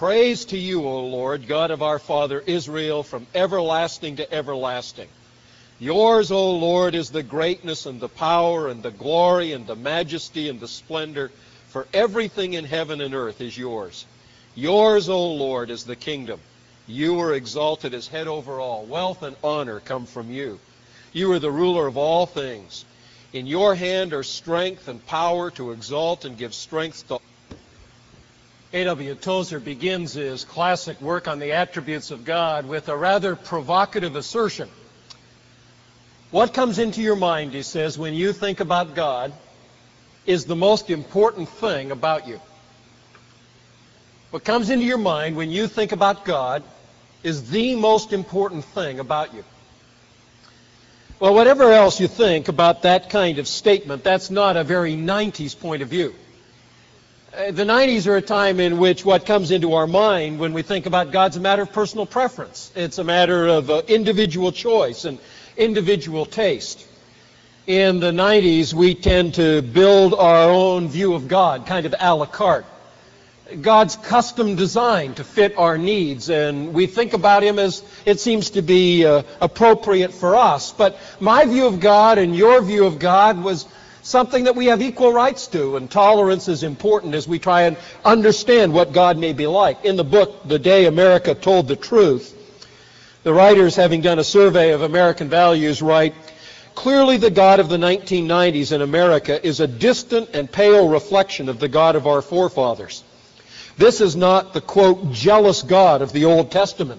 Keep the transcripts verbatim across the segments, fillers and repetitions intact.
Praise to you, O Lord, God of our father Israel, from everlasting to everlasting. Yours, O Lord, is the greatness and the power and the glory and the majesty and the splendor, for everything in heaven and earth is yours. Yours, O Lord, is the kingdom. You are exalted as head over all. Wealth and honor come from you. You are the ruler of all things. In your hand are strength and power to exalt and give strength to all. A W Tozer begins his classic work on the attributes of God with a rather provocative assertion. What comes into your mind, he says, when you think about God is the most important thing about you. What comes into your mind when you think about God is the most important thing about you. Well, whatever else you think about that kind of statement, that's not a very nineties point of view. Uh, the nineties are a time in which what comes into our mind when we think about God's a matter of personal preference. It's a matter of uh, individual choice and individual taste. In the nineties, we tend to build our own view of God, kind of a la carte. God's custom designed to fit our needs, and we think about Him as it seems to be uh, appropriate for us. But my view of God and your view of God was something that we have equal rights to, and tolerance is important as we try and understand what God may be like. In the book, The Day America Told the Truth, the writers, having done a survey of American values, write, "Clearly the God of the nineteen nineties in America is a distant and pale reflection of the God of our forefathers. This is not the, quote, jealous God of the Old Testament.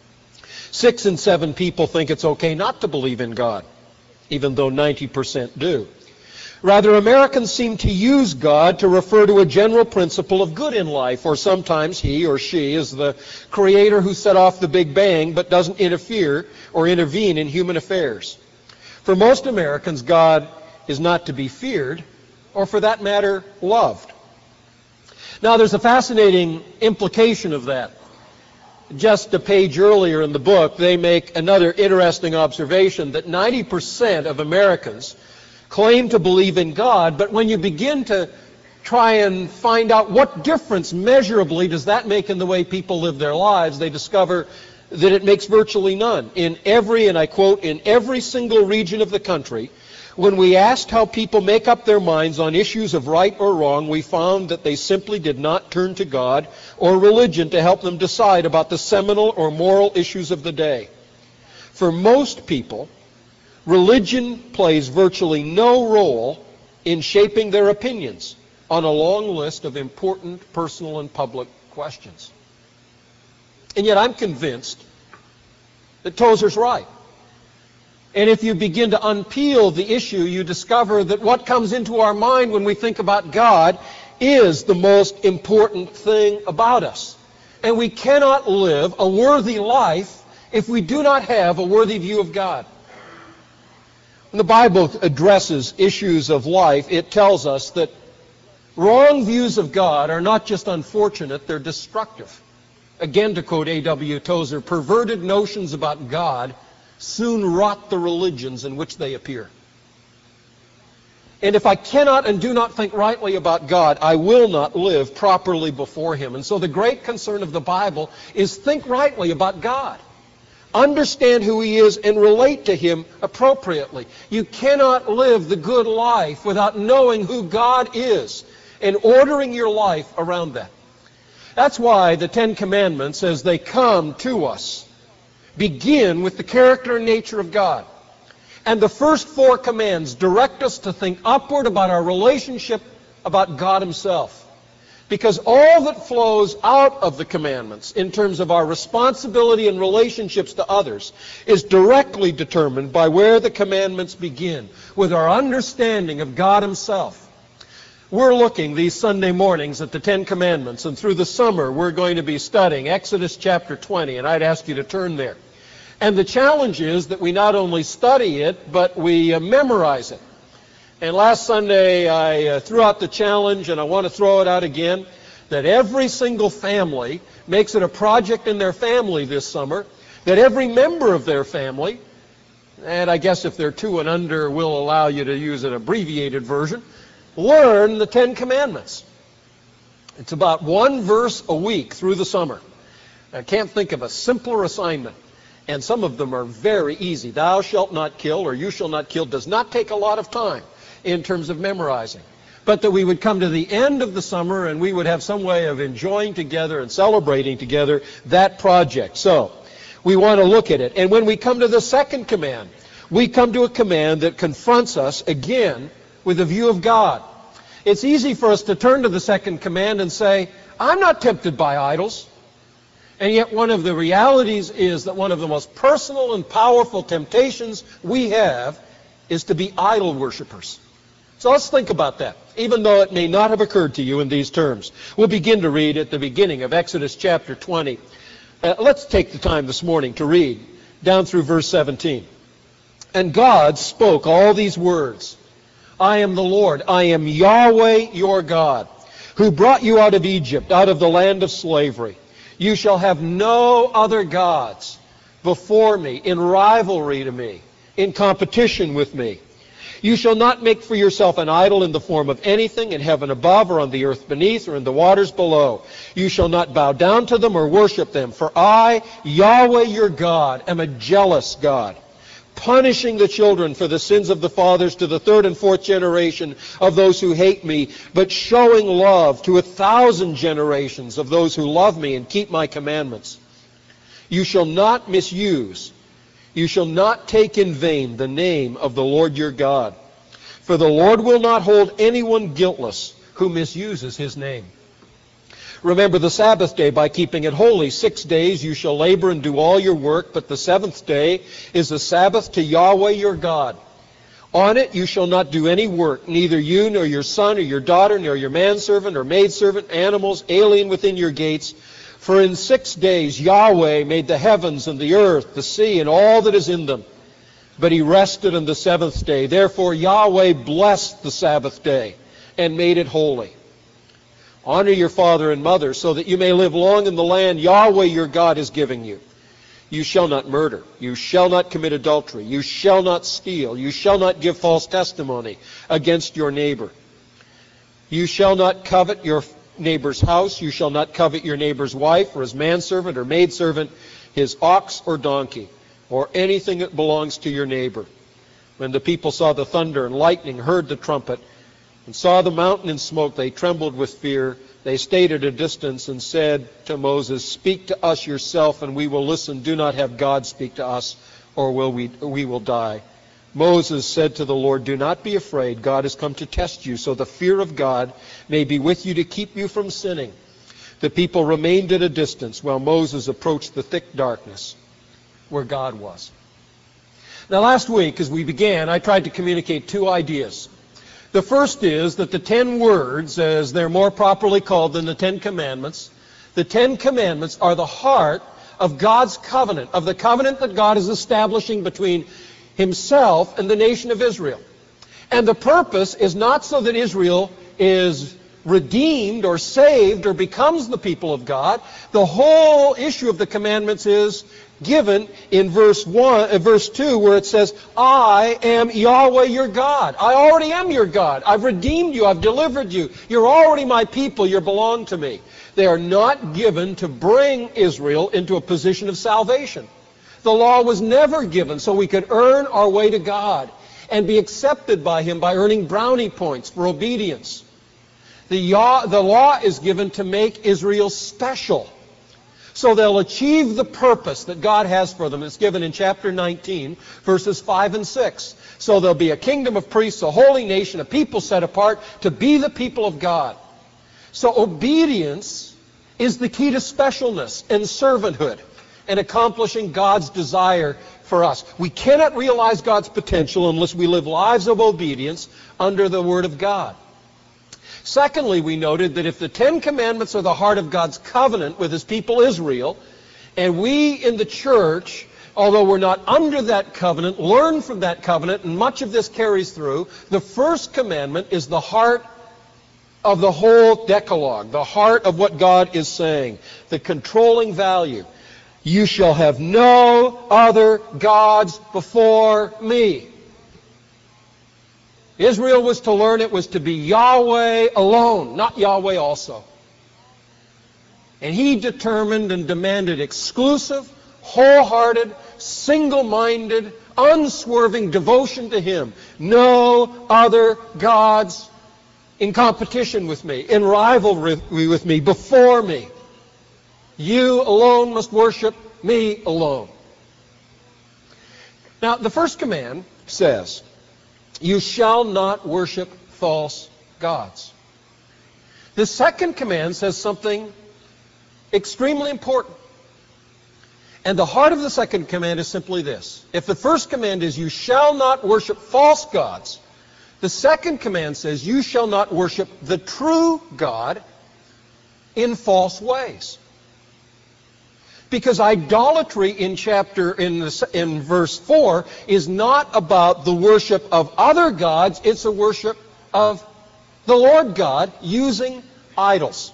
Six in seven people think it's okay not to believe in God, even though ninety percent do. Rather, Americans seem to use God to refer to a general principle of good in life, or sometimes he or she is the creator who set off the Big Bang but doesn't interfere or intervene in human affairs. For most Americans, God is not to be feared, or for that matter, loved." Now, there's a fascinating implication of that. Just a page earlier in the book, they make another interesting observation that ninety percent of Americans claim to believe in God, but when you begin to try and find out what difference measurably does that make in the way people live their lives, they discover that it makes virtually none. In every, and I quote, "in every single region of the country, when we asked how people make up their minds on issues of right or wrong, we found that they simply did not turn to God or religion to help them decide about the seminal or moral issues of the day. For most people, religion plays virtually no role in shaping their opinions on a long list of important personal and public questions." And yet I'm convinced that Tozer's right. And if you begin to unpeel the issue, you discover that what comes into our mind when we think about God is the most important thing about us. And we cannot live a worthy life if we do not have a worthy view of God. When the Bible addresses issues of life, it tells us that wrong views of God are not just unfortunate, they're destructive. Again, to quote A W Tozer, "Perverted notions about God soon rot the religions in which they appear." And if I cannot and do not think rightly about God, I will not live properly before Him. And so the great concern of the Bible is think rightly about God. Understand who He is and relate to Him appropriately. You cannot live the good life without knowing who God is and ordering your life around that. That's why the Ten Commandments, as they come to us, begin with the character and nature of God. And the first four commands direct us to think upward about our relationship about God Himself. Because all that flows out of the commandments in terms of our responsibility and relationships to others is directly determined by where the commandments begin, with our understanding of God Himself. We're looking these Sunday mornings at the Ten Commandments, and through the summer we're going to be studying Exodus chapter twenty, and I'd ask you to turn there. And the challenge is that we not only study it, but we uh, memorize it. And last Sunday I uh, threw out the challenge, and I want to throw it out again, that every single family makes it a project in their family this summer, that every member of their family, and I guess if they're two and under, we'll allow you to use an abbreviated version, learn the Ten Commandments. It's about one verse a week through the summer. I can't think of a simpler assignment. And some of them are very easy. Thou shalt not kill, or you shall not kill, does not take a lot of time in terms of memorizing. But that we would come to the end of the summer and we would have some way of enjoying together and celebrating together that project. So, we want to look at it. And when we come to the second command, we come to a command that confronts us again with a view of God. It's easy for us to turn to the second command and say, I'm not tempted by idols. And yet one of the realities is that one of the most personal and powerful temptations we have is to be idol worshipers. So let's think about that, even though it may not have occurred to you in these terms. We'll begin to read at the beginning of Exodus chapter twenty. Uh, let's take the time this morning to read down through verse seventeen. And God spoke all these words. I am the Lord, I am Yahweh your God, who brought you out of Egypt, out of the land of slavery. You shall have no other gods before me, in rivalry to me, in competition with me. You shall not make for yourself an idol in the form of anything in heaven above, or on the earth beneath, or in the waters below. You shall not bow down to them or worship them, for I, Yahweh your God, am a jealous God, punishing the children for the sins of the fathers to the third and fourth generation of those who hate me, but showing love to a thousand generations of those who love me and keep my commandments. You shall not misuse, you shall not take in vain the name of the Lord your God, for the Lord will not hold anyone guiltless who misuses his name. Remember the Sabbath day by keeping it holy. Six days you shall labor and do all your work, but the seventh day is a Sabbath to Yahweh your God. On it you shall not do any work, neither you nor your son or your daughter, nor your manservant or maidservant, animals, alien within your gates. For in six days Yahweh made the heavens and the earth, the sea, and all that is in them. But he rested on the seventh day. Therefore Yahweh blessed the Sabbath day and made it holy. Honor your father and mother, so that you may live long in the land Yahweh your God is giving you. You shall not murder. You shall not commit adultery. You shall not steal. You shall not give false testimony against your neighbor. You shall not covet your neighbor's house. You shall not covet your neighbor's wife, or his manservant or maidservant, his ox or donkey, or anything that belongs to your neighbor. When the people saw the thunder and lightning, heard the trumpet, and saw the mountain in smoke, they trembled with fear. They stayed at a distance and said to Moses, Speak to us yourself, and we will listen. Do not have God speak to us, or will we, we will die. Moses said to the Lord, Do not be afraid. God has come to test you, so the fear of God may be with you to keep you from sinning. The people remained at a distance while Moses approached the thick darkness where God was. Now last week, as we began, I tried to communicate two ideas. The first is that the ten words, as they're more properly called than the Ten Commandments, the Ten Commandments are the heart of God's covenant, of the covenant that God is establishing between himself and the nation of Israel. And the purpose is not so that Israel is redeemed or saved or becomes the people of God. The whole issue of the commandments is given in verse one, uh, verse two, where it says, I am Yahweh your God. I already am your God. I've redeemed you. I've delivered you. You're already my people. You belong to me. They are not given to bring Israel into a position of salvation. The law was never given so we could earn our way to God and be accepted by him by earning brownie points for obedience. The, Yah, the law is given to make Israel special, so they'll achieve the purpose that God has for them. It's given in chapter nineteen, verses five and six. So there'll be a kingdom of priests, a holy nation, a people set apart to be the people of God. So obedience is the key to specialness and servanthood and accomplishing God's desire for us. We cannot realize God's potential unless we live lives of obedience under the Word of God. Secondly, we noted that if the Ten Commandments are the heart of God's covenant with his people Israel, and we in the church, although we're not under that covenant, learn from that covenant, and much of this carries through, the first commandment is the heart of the whole Decalogue, the heart of what God is saying, the controlling value. You shall have no other gods before me. Israel was to learn it was to be Yahweh alone, not Yahweh also. And he determined and demanded exclusive, wholehearted, single-minded, unswerving devotion to him. No other gods in competition with me, in rivalry with me, before me. You alone must worship me alone. Now, the first command says, you shall not worship false gods. The second command says something extremely important. And the heart of the second command is simply this. If the first command is, you shall not worship false gods, the second command says, you shall not worship the true God in false ways. Because idolatry in chapter, in, the, in verse four, is not about the worship of other gods, it's a worship of the Lord God using idols.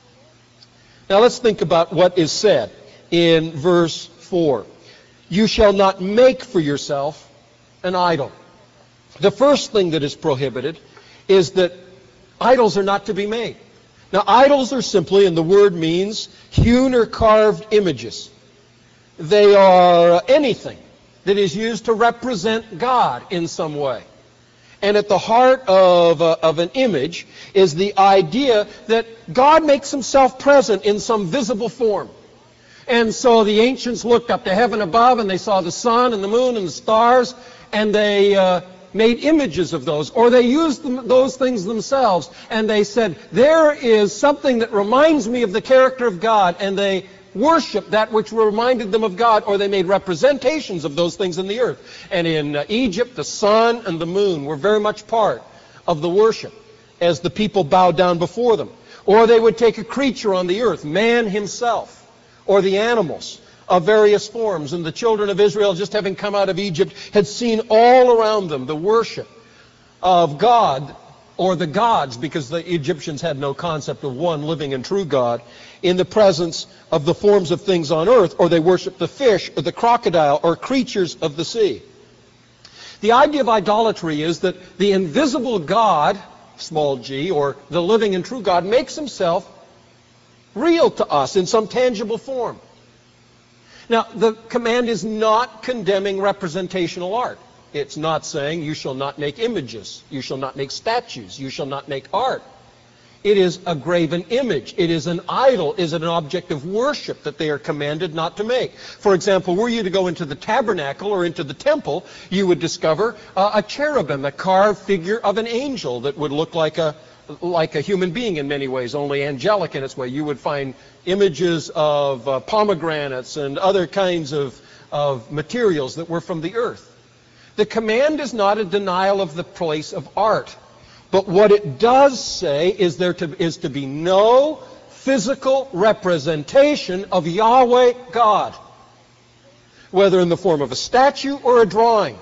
Now let's think about what is said in verse four. You shall not make for yourself an idol. The first thing that is prohibited is that idols are not to be made. Now, idols are simply, and the word means, hewn or carved images. They are anything that is used to represent God in some way. And at the heart of, uh, of an image is the idea that God makes himself present in some visible form. And so the ancients looked up to heaven above and they saw the sun and the moon and the stars, and they uh, made images of those, or they used them, those things themselves, and they said, there is something that reminds me of the character of God, and they worshiped that which reminded them of God, or they made representations of those things in the earth. And in uh, Egypt, the sun and the moon were very much part of the worship as the people bowed down before them. Or they would take a creature on the earth, man himself, or the animals of various forms. And the children of Israel, just having come out of Egypt, had seen all around them the worship of God, or the gods, because the Egyptians had no concept of one living and true God, in the presence of the forms of things on earth, or they worshiped the fish, or the crocodile, or creatures of the sea. The idea of idolatry is that the invisible God, small g, or the living and true God, makes himself real to us in some tangible form. Now, the command is not condemning representational art. It's not saying you shall not make images, you shall not make statues, you shall not make art. It is a graven image. It is an idol. It is an object of worship that they are commanded not to make. For example, were you to go into the tabernacle or into the temple, you would discover uh, a cherubim, a carved figure of an angel that would look like a like a human being in many ways, only angelic in its way. You would find images of uh, pomegranates and other kinds of, of materials that were from the earth. The command is not a denial of the place of art. But what it does say is there to, is to be no physical representation of Yahweh God, whether in the form of a statue or a drawing.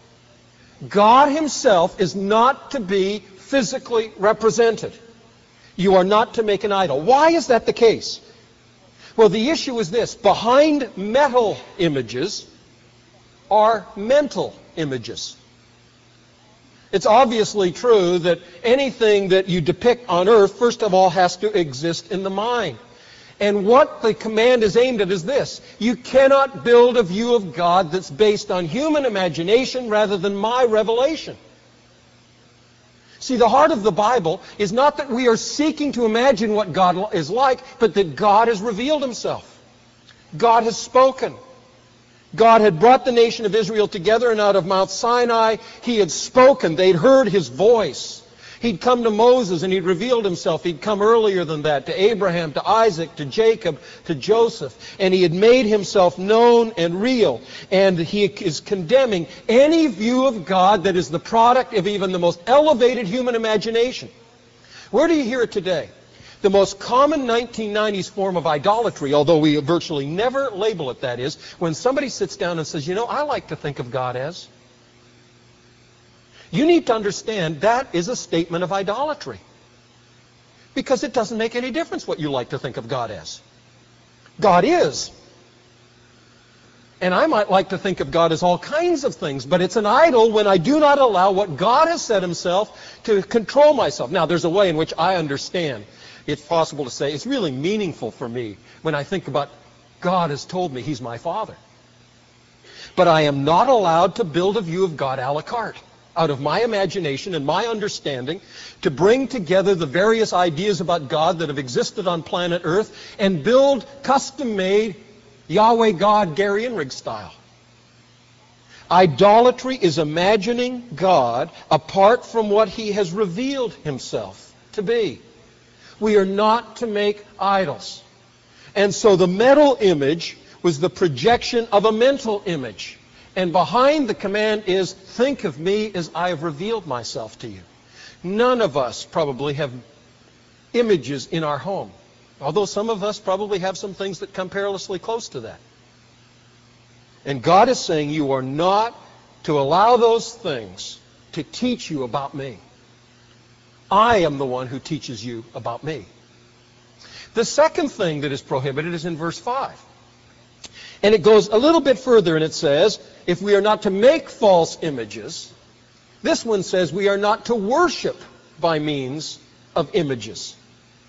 God himself is not to be physically represented. You are not to make an idol. Why is that the case? Well, the issue is this. Behind metal images are mental images. It's obviously true that anything that you depict on earth, first of all, has to exist in the mind. And what the command is aimed at is this. You cannot build a view of God that's based on human imagination rather than my revelation. See, the heart of the Bible is not that we are seeking to imagine what God is like, but that God has revealed himself. God has spoken. God had brought the nation of Israel together, and out of Mount Sinai, he had spoken. They'd heard his voice. He'd come to Moses, and he'd revealed himself. He'd come earlier than that to Abraham, to Isaac, to Jacob, to Joseph. And he had made himself known and real. And he is condemning any view of God that is the product of even the most elevated human imagination. Where do you hear it today? The most common nineteen nineties form of idolatry, although we virtually never label it that, is when somebody sits down and says, you know, I like to think of God as. You need to understand that is a statement of idolatry. Because it doesn't make any difference what you like to think of God as. God is. And I might like to think of God as all kinds of things, but it's an idol when I do not allow what God has said himself to control myself. Now, there's a way in which I understand it's possible to say it's really meaningful for me when I think about God has told me He's my Father. But I am not allowed to build a view of God a la carte, out of my imagination and my understanding, to bring together the various ideas about God that have existed on planet Earth and build custom-made Yahweh God Gary Inrig style. Idolatry is imagining God apart from what He has revealed Himself to be. We are not to make idols. And so the metal image was the projection of a mental image. And behind the command is, think of me as I have revealed myself to you. None of us probably have images in our home, although some of us probably have some things that come perilously close to that. And God is saying you are not to allow those things to teach you about me. I am the one who teaches you about me. The second thing that is prohibited is in verse five. And it goes a little bit further, and it says, if we are not to make false images, this one says we are not to worship by means of images.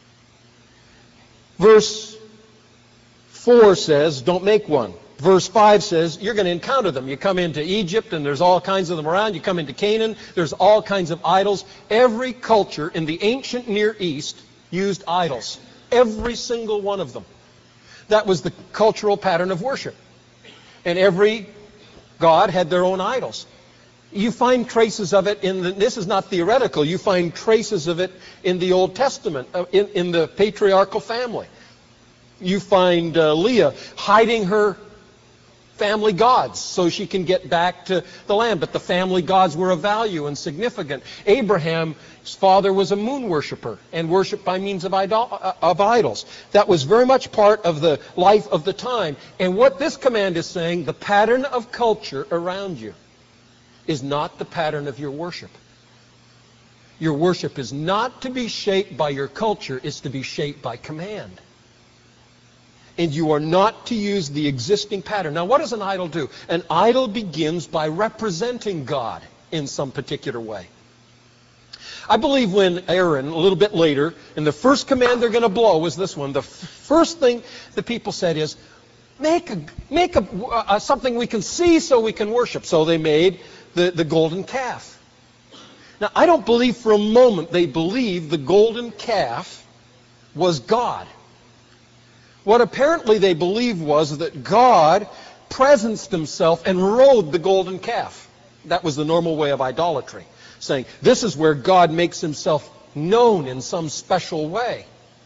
Verse four says, don't make one. Verse five says, you're going to encounter them. You come into Egypt, and there's all kinds of them around. You come into Canaan, there's all kinds of idols. Every culture in the ancient Near East used idols. Every single one of them. That was the cultural pattern of worship. And every god had their own idols. You find traces of it in the, this is not theoretical, you find traces of it in the Old Testament, uh, in, in the patriarchal family. You find uh, Leah hiding her family gods so she can get back to the land. But the family gods were of value and significant. Abraham's father was a moon worshiper and worshipped by means of, idol of idols. That was very much part of the life of the time. And what this command is saying, the pattern of culture around you is not the pattern of your worship. Your worship is not to be shaped by your culture, it's to be shaped by command. And you are not to use the existing pattern. Now, what does an idol do? An idol begins by representing God in some particular way. I believe when Aaron, a little bit later, and the first command they're going to blow was this one, the first thing the people said is, make a, make a, uh, something we can see so we can worship. So they made the, the golden calf. Now, I don't believe for a moment they believed the golden calf was God. What apparently they believed was that God presenced Himself and rode the golden calf. That was the normal way of idolatry, saying this is where God makes Himself known in some special way.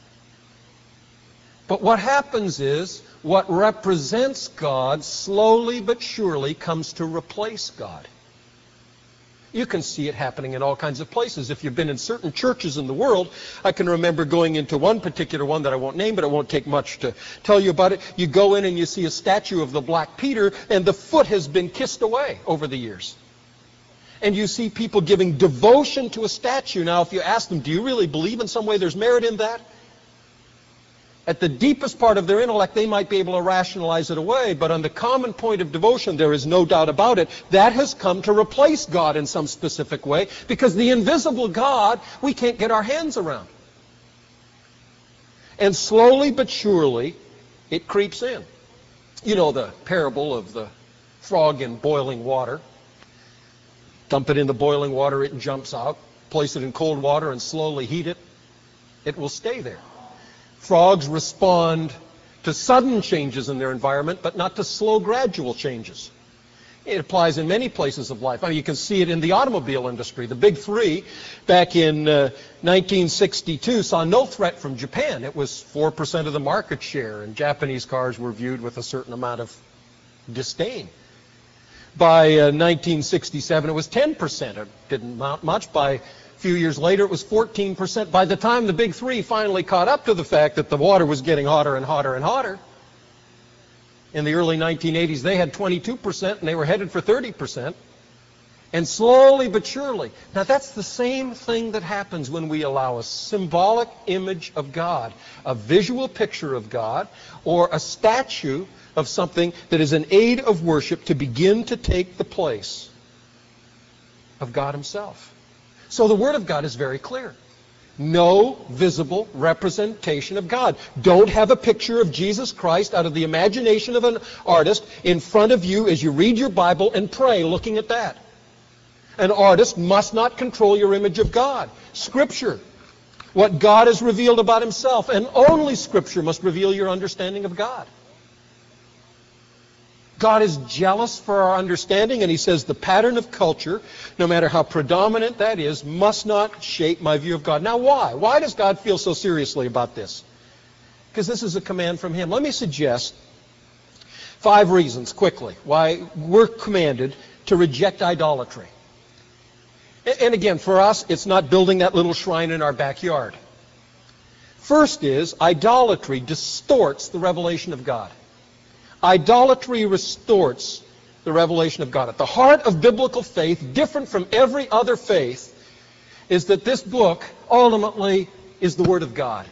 But what happens is what represents God slowly but surely comes to replace God. You can see it happening in all kinds of places. If you've been in certain churches in the world, I can remember going into one particular one that I won't name, but it won't take much to tell you about it. You go in and you see a statue of the Black Peter, and the foot has been kissed away over the years. And you see people giving devotion to a statue. Now, if you ask them, do you really believe in some way there's merit in that? At the deepest part of their intellect, they might be able to rationalize it away, but on the common point of devotion, there is no doubt about it. That has come to replace God in some specific way, because the invisible God, we can't get our hands around. And slowly but surely, it creeps in. You know the parable of the frog in boiling water. Dump it in the boiling water, it jumps out. Place it in cold water and slowly heat it. It will stay there. Frogs respond to sudden changes in their environment, but not to slow, gradual changes. It applies in many places of life. I mean, you can see it in the automobile industry. The Big Three, back in uh, nineteen sixty-two, saw no threat from Japan. It was four percent of the market share, and Japanese cars were viewed with a certain amount of disdain. By uh, nineteen sixty-seven, it was ten percent. It didn't amount much. By a few years later, it was fourteen percent. By the time the Big Three finally caught up to the fact that the water was getting hotter and hotter and hotter, in the early nineteen eighties, they had twenty-two percent, and they were headed for thirty percent. And slowly but surely. Now, that's the same thing that happens when we allow a symbolic image of God, a visual picture of God, or a statue of something that is an aid of worship to begin to take the place of God Himself. So the Word of God is very clear. No visible representation of God. Don't have a picture of Jesus Christ out of the imagination of an artist in front of you as you read your Bible and pray looking at that. An artist must not control your image of God. Scripture, what God has revealed about himself, and only Scripture must reveal your understanding of God. God is jealous for our understanding, and he says the pattern of culture, no matter how predominant that is, must not shape my view of God. Now why? Why does God feel so seriously about this? Because this is a command from him. Let me suggest five reasons, quickly, why we're commanded to reject idolatry. And again, for us, it's not building that little shrine in our backyard. First is, idolatry distorts the revelation of God. Idolatry distorts the revelation of God. At the heart of biblical faith, different from every other faith, is that this book ultimately is the Word of God.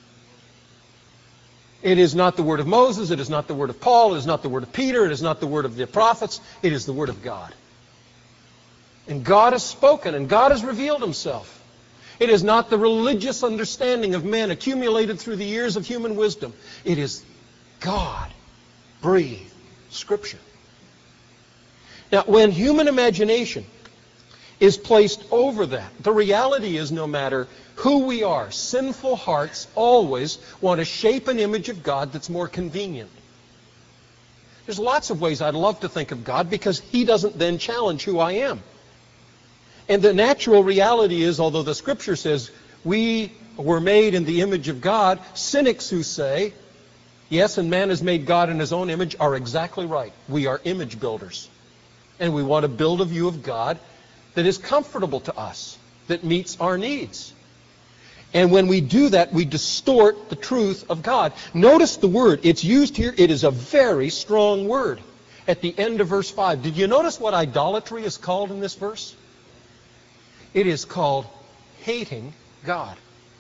It is not the Word of Moses, it is not the Word of Paul, it is not the Word of Peter, it is not the Word of the prophets, it is the Word of God. And God has spoken, and God has revealed himself. It is not the religious understanding of men accumulated through the years of human wisdom. It is God breathed Scripture. Now, when human imagination is placed over that, the reality is no matter who we are, sinful hearts always want to shape an image of God that's more convenient. There's lots of ways I'd love to think of God because he doesn't then challenge who I am. And the natural reality is, although the Scripture says we were made in the image of God, cynics who say, yes, and man has made God in his own image, are exactly right. We are image builders. And we want to build a view of God that is comfortable to us, that meets our needs. And when we do that, we distort the truth of God. Notice the word. It's used here. It is a very strong word at the end of verse five. Did you notice what idolatry is called in this verse? It is called hating God.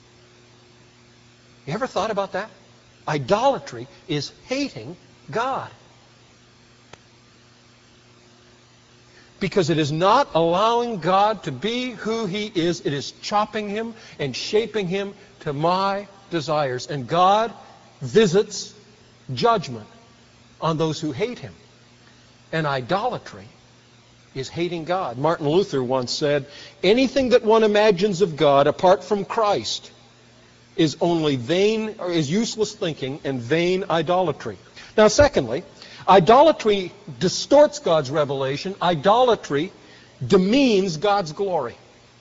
You ever thought about that? Idolatry is hating God. Because it is not allowing God to be who he is. It is chopping him and shaping him to my desires. And God visits judgment on those who hate him. And idolatry is hating God. Martin Luther once said, anything that one imagines of God apart from Christ is only vain, or is useless thinking and vain idolatry. Now, secondly, idolatry distorts God's revelation. Idolatry demeans God's glory.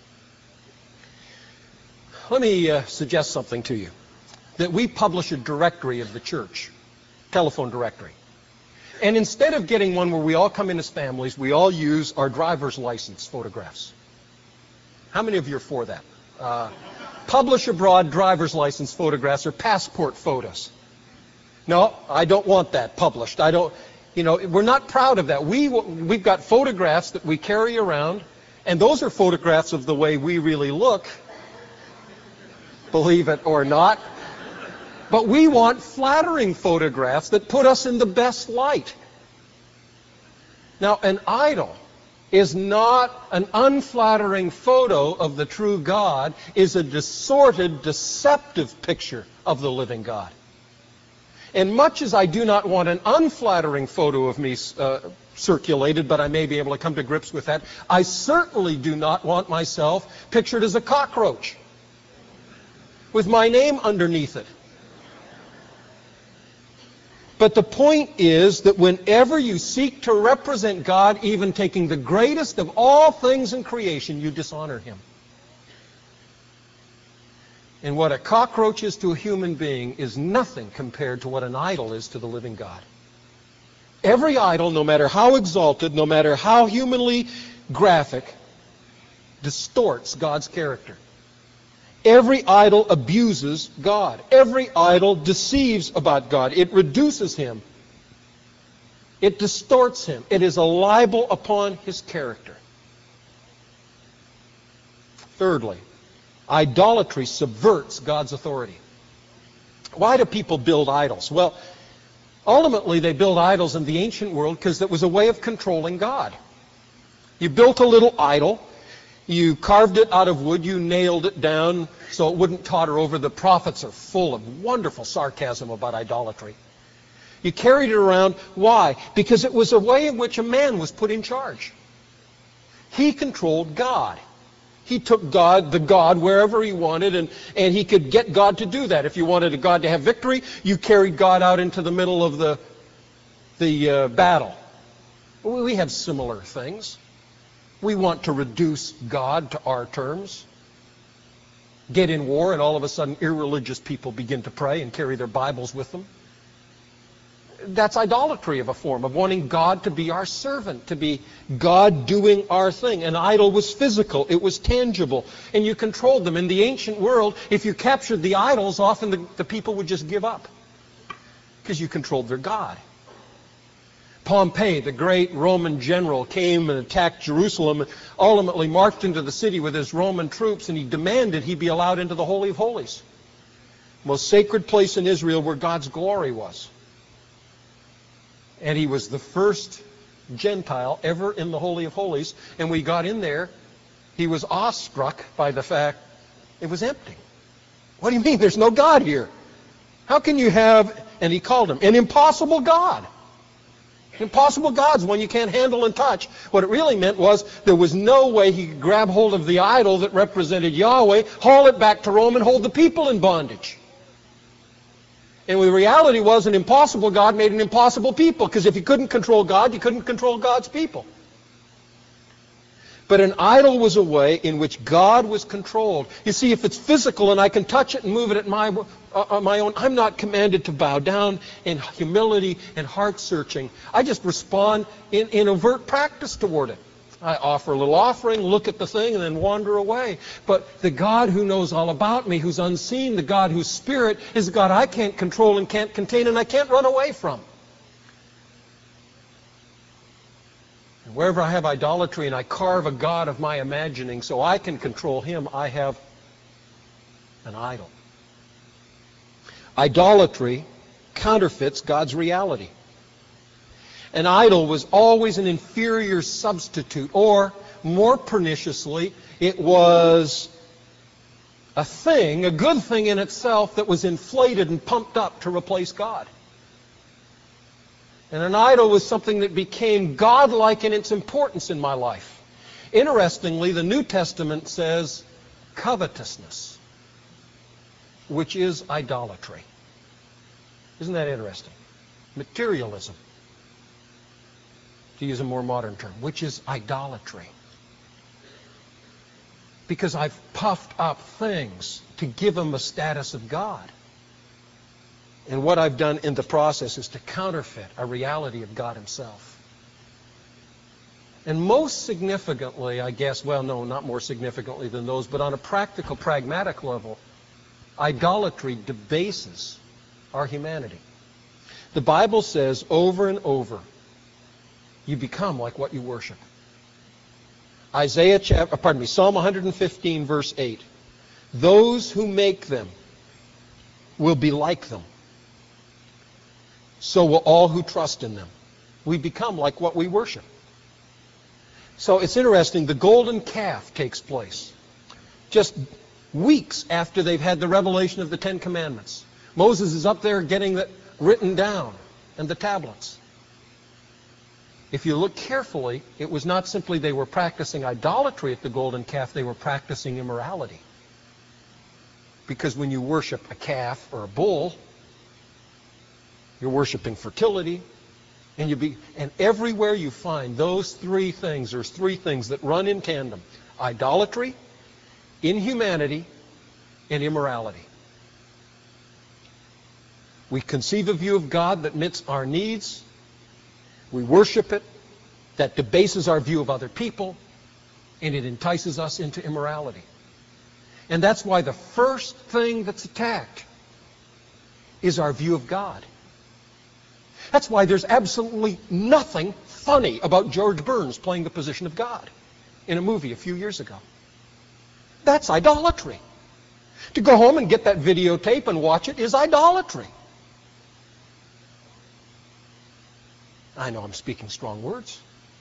Let me uh, suggest something to you. That we publish a directory of the church, telephone directory. And instead of getting one where we all come in as families, we all use our driver's license photographs. How many of you are for that? Uh, publish abroad driver's license photographs or passport photos. No, I don't want that published. I don't, you know, we're not proud of that. We, we've got photographs that we carry around, and those are photographs of the way we really look, believe it or not. But we want flattering photographs that put us in the best light. Now, an idol is not an unflattering photo of the true God, is a distorted, deceptive picture of the living God. And much as I do not want an unflattering photo of me uh, circulated, but I may be able to come to grips with that, I certainly do not want myself pictured as a cockroach with my name underneath it. But the point is that whenever you seek to represent God, even taking the greatest of all things in creation, you dishonor him. And what a cockroach is to a human being is nothing compared to what an idol is to the living God. Every idol, no matter how exalted, no matter how humanly graphic, distorts God's character. Every idol abuses God. Every idol deceives about God. It reduces him. It distorts him. It is a libel upon his character. Thirdly, idolatry subverts God's authority. Why do people build idols? Well, ultimately they build idols in the ancient world because it was a way of controlling God. You built a little idol, You carved it out of wood. You nailed it down so it wouldn't totter over. The prophets are full of wonderful sarcasm about idolatry. You carried it around. Why? Because it was a way in which a man was put in charge. He controlled God. He took God, the God, wherever he wanted, and, and he could get God to do that. If you wanted a God to have victory, you carried God out into the middle of the, the uh, battle. We have similar things. We want to reduce God to our terms. Get in war, and all of a sudden irreligious people begin to pray and carry their Bibles with them. That's idolatry of a form, of wanting God to be our servant, to be God doing our thing. An idol was physical. It was tangible. And you controlled them. In the ancient world, if you captured the idols, often the, the people would just give up because you controlled their God. Pompey, the great Roman general, came and attacked Jerusalem and ultimately marched into the city with his Roman troops, and he demanded he be allowed into the Holy of Holies, most sacred place in Israel where God's glory was. And he was the first Gentile ever in the Holy of Holies. And when he got in there, he was awestruck by the fact it was empty. What do you mean there's no God here? How can you have, and he called him, an impossible God? Impossible God's one you can't handle and touch. What it really meant was there was no way he could grab hold of the idol that represented Yahweh, haul it back to Rome, and hold the people in bondage. And the reality was an impossible God made an impossible people, because if you couldn't control God, you couldn't control God's people. But an idol was a way in which God was controlled. You see, if it's physical and I can touch it and move it at my, uh, on my own, I'm not commanded to bow down in humility and heart-searching. I just respond in, in overt practice toward it. I offer a little offering, look at the thing, and then wander away. But the God who knows all about me, who's unseen, the God whose spirit is a God I can't control and can't contain and I can't run away from. And wherever I have idolatry and I carve a God of my imagining so I can control him, I have an idol. Idolatry counterfeits God's reality. An idol was always an inferior substitute, or more perniciously, it was a thing, a good thing in itself that was inflated and pumped up to replace God. And an idol was something that became godlike in its importance in my life. Interestingly, the New Testament says covetousness, which is idolatry. Isn't that interesting? Materialism, to use a more modern term, which is idolatry. Because I've puffed up things to give them a status of God. And what I've done in the process is to counterfeit a reality of God himself. And most significantly, I guess, well, no, not more significantly than those, but on a practical, pragmatic level, idolatry debases our humanity. The Bible says over and over, you become like what you worship. Isaiah, chapter, pardon me, Psalm one fifteen, verse eight. Those who make them will be like them. So will all who trust in them. We become like what we worship. So it's interesting, the golden calf takes place just weeks after they've had the revelation of the Ten Commandments. Moses is up there getting that written down, and the tablets. If you look carefully, it was not simply they were practicing idolatry at the golden calf, they were practicing immorality. Because when you worship a calf or a bull, you're worshiping fertility, and you be and everywhere you find those three things, there's three things that run in tandem: idolatry, inhumanity, and immorality. We conceive a view of God that meets our needs. We worship it. That debases our view of other people, and it entices us into immorality. And that's why the first thing that's attacked is our view of God. That's why there's absolutely nothing funny about George Burns playing the position of God in a movie a few years ago. That's idolatry. To go home and get that videotape and watch it is idolatry. I know I'm speaking strong words.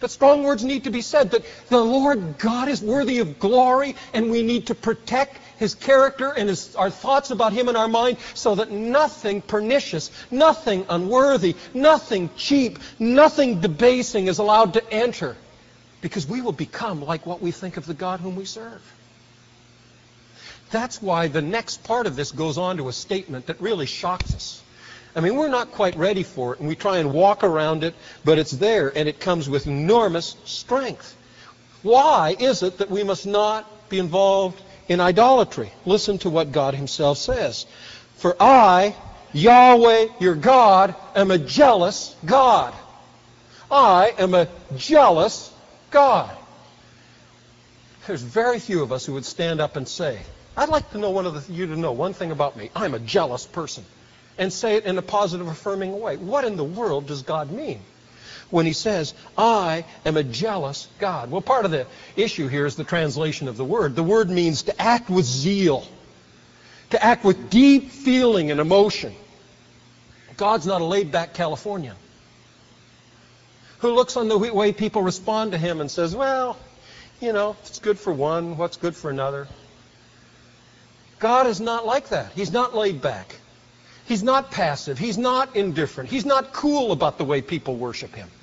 But strong words need to be said that the Lord God is worthy of glory, and we need to protect His character and his, our thoughts about Him in our mind so that nothing pernicious, nothing unworthy, nothing cheap, nothing debasing is allowed to enter, because we will become like what we think of the God whom we serve. That's why the next part of this goes on to a statement that really shocks us. I mean, we're not quite ready for it, and we try and walk around it, but it's there, and it comes with enormous strength. Why is it that we must not be involved in idolatry? Listen to what God Himself says. For I, Yahweh, your God, am a jealous God. I am a jealous God. There's very few of us who would stand up and say, I'd like to know one of the, you to know one thing about me. I'm a jealous person. And say it in a positive, affirming way. What in the world does God mean when He says, I am a jealous God? Well, part of the issue here is the translation of the word. The word means to act with zeal, to act with deep feeling and emotion. God's not a laid-back Californian who looks on the way people respond to Him and says, well, you know, it's good for one, what's good for another. God is not like that. He's not laid back. He's not passive. He's not indifferent. He's not cool about the way people worship Him.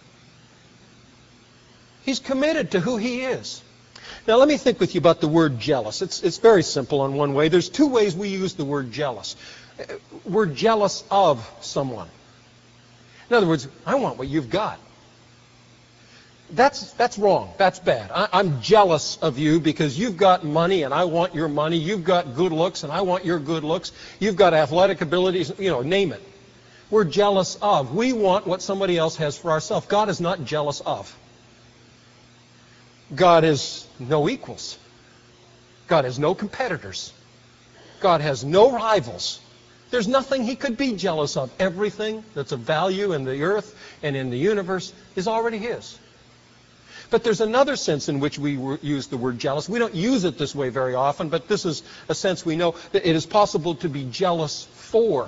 He's committed to who He is. Now let me think with you about the word jealous. It's, it's very simple in one way. There's two ways we use the word jealous. We're jealous of someone. In other words, I want what you've got. That's, that's wrong. That's bad. I, I'm jealous of you because you've got money and I want your money. You've got good looks and I want your good looks. You've got athletic abilities, you know, name it. We're jealous of. We want what somebody else has for ourselves. God is not jealous of. God has no equals. God has no competitors. God has no rivals. There's nothing He could be jealous of. Everything that's of value in the earth and in the universe is already His. But there's another sense in which we use the word jealous. We don't use it this way very often, but this is a sense we know that it is possible to be jealous for.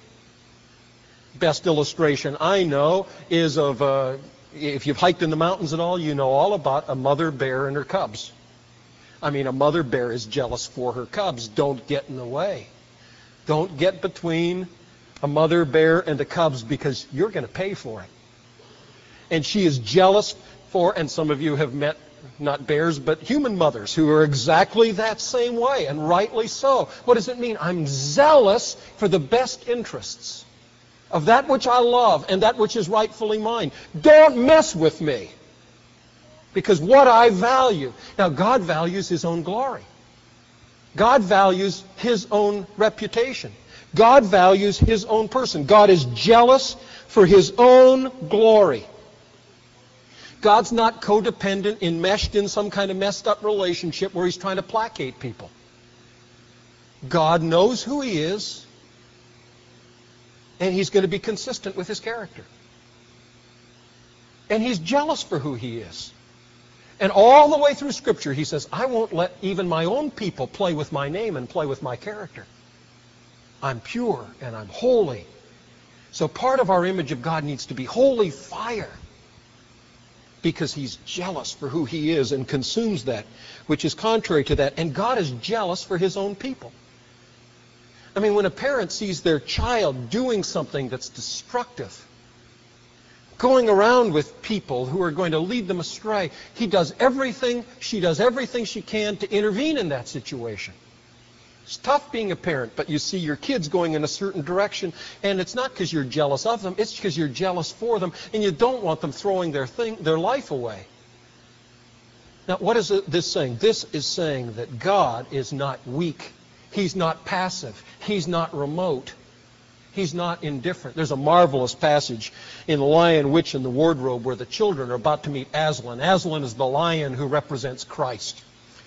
Best illustration I know is of, uh, if you've hiked in the mountains at all, you know all about a mother bear and her cubs. I mean, a mother bear is jealous for her cubs. Don't get in the way. Don't get between a mother bear and the cubs, because you're going to pay for it. And she is jealous for, and some of you have met not bears, but human mothers who are exactly that same way, and rightly so. What does it mean? I'm zealous for the best interests of that which I love and that which is rightfully mine. Don't mess with me, because what I value. Now, God values His own glory. God values His own reputation. God values His own person. God is jealous for His own glory. God's not codependent, enmeshed in some kind of messed up relationship where He's trying to placate people. God knows who He is, and He's going to be consistent with His character. And He's jealous for who He is. And all the way through Scripture, He says, I won't let even my own people play with my name and play with my character. I'm pure and I'm holy. So part of our image of God needs to be holy fire, because He's jealous for who He is and consumes that, which is contrary to that. And God is jealous for His own people. I mean, when a parent sees their child doing something that's destructive, going around with people who are going to lead them astray, he does everything, she does everything she can to intervene in that situation. It's tough being a parent, but you see your kids going in a certain direction, and it's not because you're jealous of them, it's because you're jealous for them, and you don't want them throwing their thing, their life away. Now, what is this saying? This is saying that God is not weak. He's not passive. He's not remote. He's not indifferent. There's a marvelous passage in The Lion, Witch, and the Wardrobe where the children are about to meet Aslan. Aslan is the lion who represents Christ.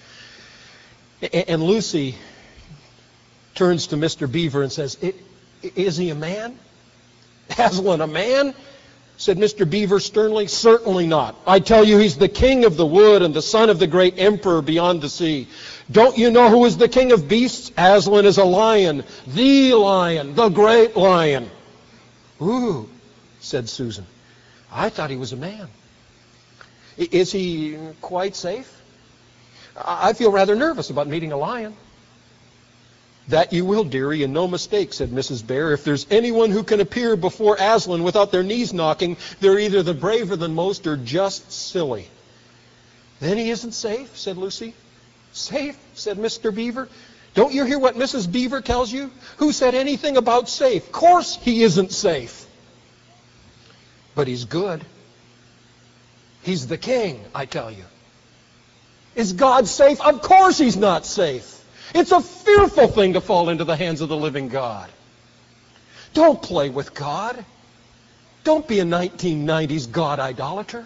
And Lucy turns to Mister Beaver and says, is he a man? Aslan a man? Said Mister Beaver sternly, certainly not. I tell you, he's the king of the wood and the son of the great emperor beyond the sea. Don't you know who is the king of beasts? Aslan is a lion, the lion, the great lion. Ooh, said Susan. I thought he was a man. Is he quite safe? I feel rather nervous about meeting a lion. That you will, dearie, and no mistake, said Missus Bear. If there's anyone who can appear before Aslan without their knees knocking, they're either the braver than most or just silly. Then he isn't safe, said Lucy. Safe, said Mister Beaver. Don't you hear what Missus Beaver tells you? Who said anything about safe? Of course he isn't safe. But he's good. He's the king, I tell you. Is God safe? Of course he's not safe. It's a fearful thing to fall into the hands of the living God. Don't play with God. Don't be a nineteen nineties God idolater.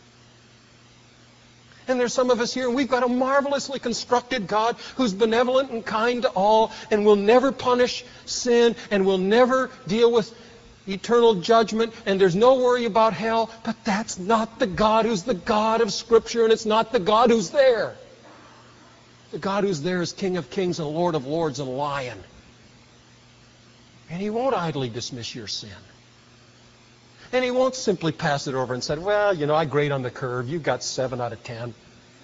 And there's some of us here, and we've got a marvelously constructed God who's benevolent and kind to all and will never punish sin and will never deal with eternal judgment, and there's no worry about hell. But that's not the God who's the God of Scripture, and it's not the God who's there. The God who's there is King of Kings and Lord of Lords and Lion. And he won't idly dismiss your sin. And he won't simply pass it over and say, well, you know, I grade on the curve. You've got seven out of ten.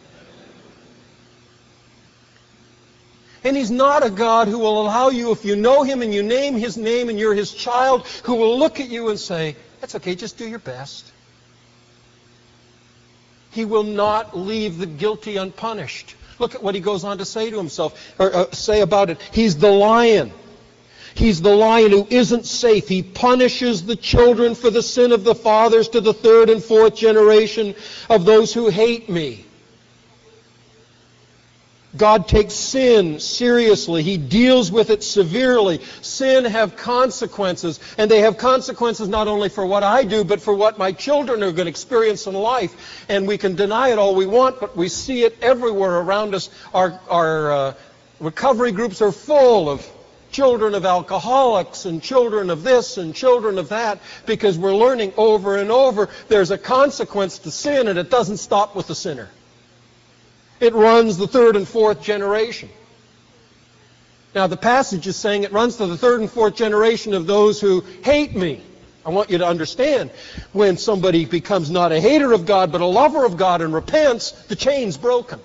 And he's not a God who will allow you, if you know him and you name his name and you're his child, who will look at you and say, that's okay, just do your best. He will not leave the guilty unpunished. Look at what he goes on to say to himself, or uh, say about it. He's the lion. He's the lion who isn't safe. He punishes the children for the sin of the fathers to the third and fourth generation of those who hate me. God takes sin seriously. He deals with it severely. Sin have consequences, and they have consequences not only for what I do, but for what my children are going to experience in life. And we can deny it all we want, but we see it everywhere around us. Our, our uh, recovery groups are full of children of alcoholics and children of this and children of that, because we're learning over and over there's a consequence to sin, and it doesn't stop with the sinner. It runs the third and fourth generation. Now, the passage is saying it runs to the third and fourth generation of those who hate me. I want you to understand, when somebody becomes not a hater of God, but a lover of God and repents, the chain's broken.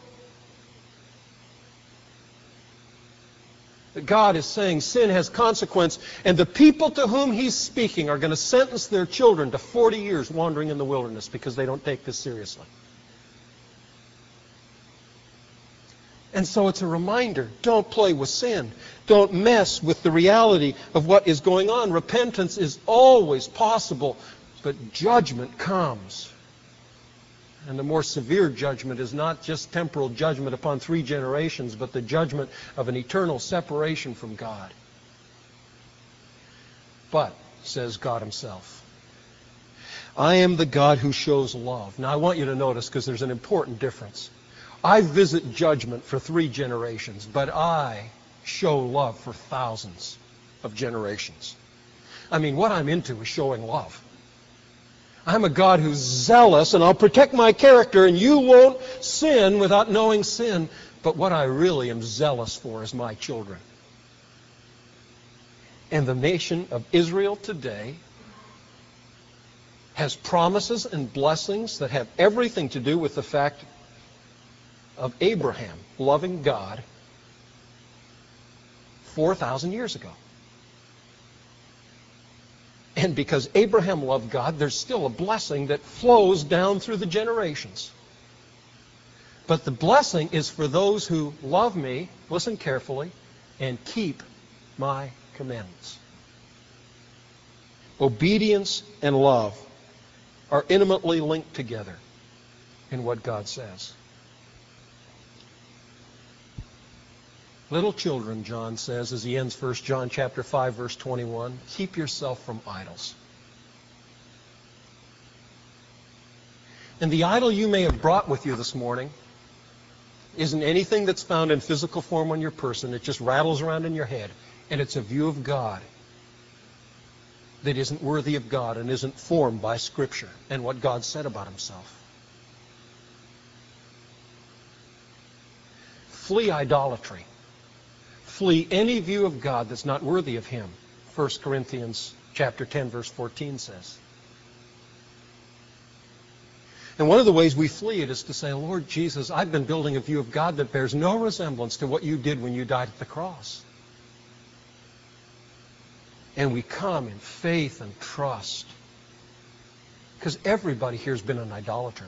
That God is saying sin has consequence, and the people to whom he's speaking are going to sentence their children to forty years wandering in the wilderness because they don't take this seriously. And so it's a reminder, don't play with sin. Don't mess with the reality of what is going on. Repentance is always possible, but judgment comes. And the more severe judgment is not just temporal judgment upon three generations, but the judgment of an eternal separation from God. But, says God himself, I am the God who shows love. Now I want you to notice, because there's an important difference. I visit judgment for three generations, but I show love for thousands of generations. I mean, what I'm into is showing love. I'm a God who's zealous, and I'll protect my character, and you won't sin without knowing sin. But what I really am zealous for is my children. And the nation of Israel today has promises and blessings that have everything to do with the fact of Abraham loving God four thousand years ago. And because Abraham loved God, there's still a blessing that flows down through the generations. But the blessing is for those who love me, listen carefully, and keep my commandments. Obedience and love are intimately linked together in what God says. Little children, John says, as he ends First John chapter five, verse twenty-one, keep yourself from idols. And the idol you may have brought with you this morning isn't anything that's found in physical form on your person. It just rattles around in your head. And it's a view of God that isn't worthy of God and isn't formed by Scripture and what God said about himself. Flee idolatry. Flee any view of God that's not worthy of him. First Corinthians chapter ten, verse fourteen says. And one of the ways we flee it is to say, Lord Jesus, I've been building a view of God that bears no resemblance to what you did when you died at the cross. And we come in faith and trust. Because everybody here has been an idolater.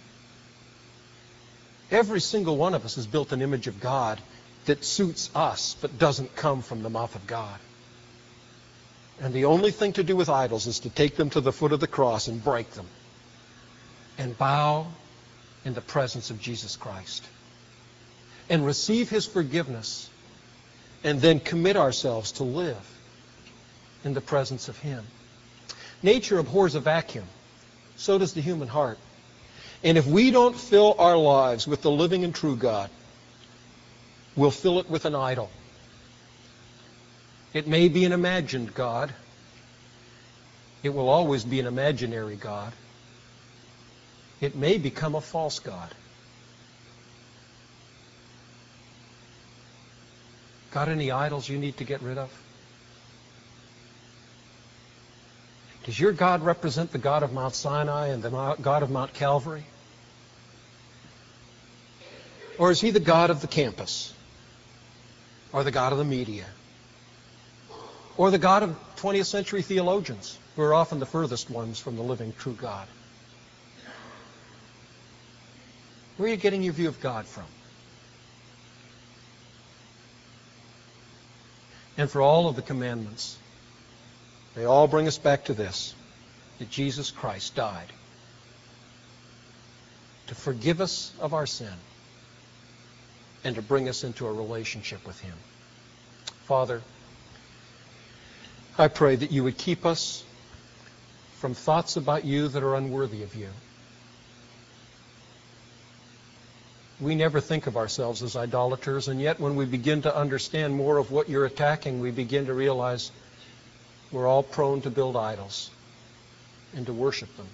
Every single one of us has built an image of God that suits us but doesn't come from the mouth of God. And the only thing to do with idols is to take them to the foot of the cross and break them. And bow in the presence of Jesus Christ. And receive His forgiveness. And then commit ourselves to live in the presence of Him. Nature abhors a vacuum. So does the human heart. And if we don't fill our lives with the living and true God, we'll fill it with an idol. It may be an imagined God. It will always be an imaginary God. It may become a false God. Got any idols you need to get rid of? Does your God represent the God of Mount Sinai and the God of Mount Calvary? Or is He the God of the campus? Or the God of the media? Or the God of twentieth century theologians, who are often the furthest ones from the living, true God? Where are you getting your view of God from? And for all of the commandments, they all bring us back to this, that Jesus Christ died to forgive us of our sin and to bring us into a relationship with Him. Father, I pray that you would keep us from thoughts about you that are unworthy of you. We never think of ourselves as idolaters, and yet when we begin to understand more of what you're attacking, we begin to realize we're all prone to build idols and to worship them.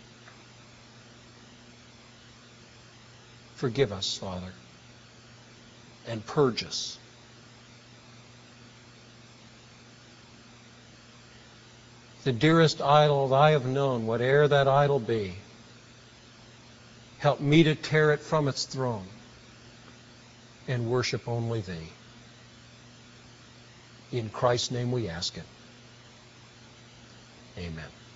Forgive us, Father, and purge us. The dearest idol that I have known, whate'er that idol be, help me to tear it from its throne and worship only Thee. In Christ's name we ask it. Amen.